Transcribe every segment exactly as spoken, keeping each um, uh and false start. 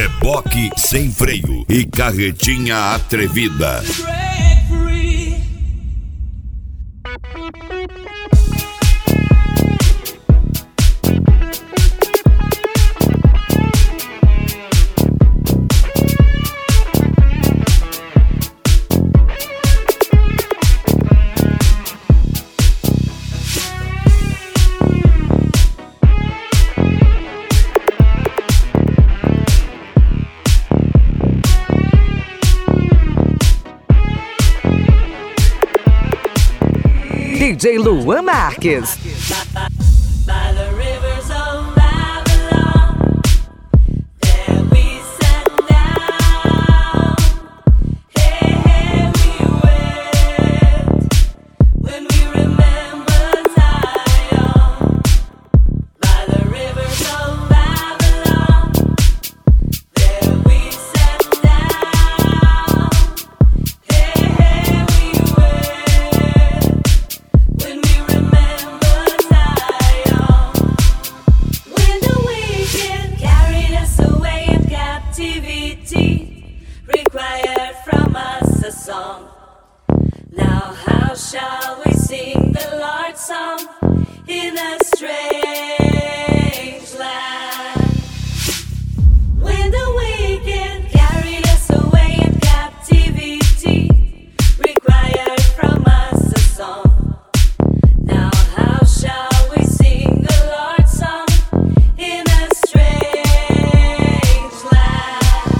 Reboque sem freio e carretinha atrevida. D J Luan Marques. Required from us a song. Now how shall we sing the Lord's song in a strange land? When the wicked carried us away in captivity, required from us a song. Now how shall we sing the Lord's song in a strange land?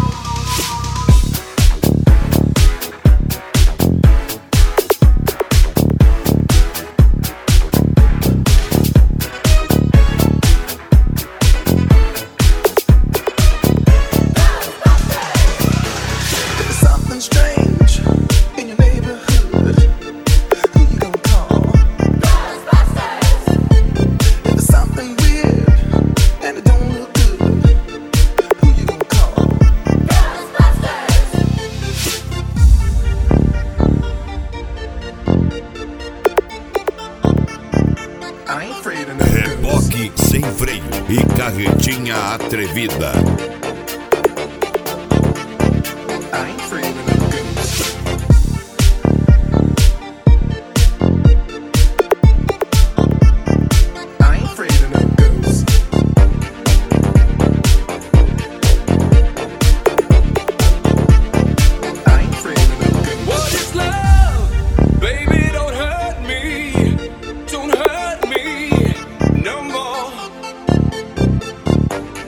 Reboque sem freio e carretinha atrevida.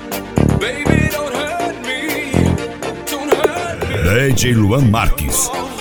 D J Luan Marques.